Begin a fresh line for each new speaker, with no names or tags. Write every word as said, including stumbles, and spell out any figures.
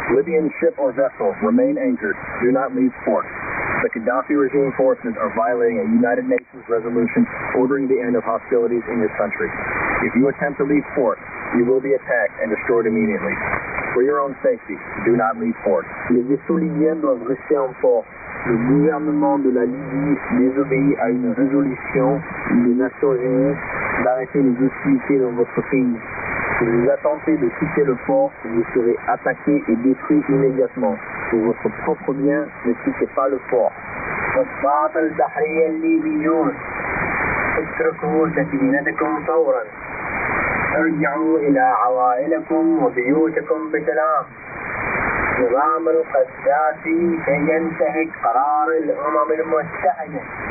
Libyan ship or vessel, remain anchored. Do not leave port. The Gaddafi regime forces are violating a United Nations resolution ordering the end of hostilities in your country. If you attempt to leave port, you will be attacked and destroyed immediately. For your own safety, do not leave port.
Les vaisseaux libyens doivent rester en port. Le gouvernement de la Libye désobéit à une résolution des Nations Unies d'arrêter les hostilités dans votre pays. Si vous attentez de quitter le port, vous serez attaqué et détruit immédiatement. Pour votre propre bien, ne quittez pas le port.
الضباط البحرية الليبيون اتركوا سفينتكم فورا. ارجعوا إلى عوائلكم وبيوتكم بسلام. نظام القذافي سينتهك قرار الأمم المتحدة.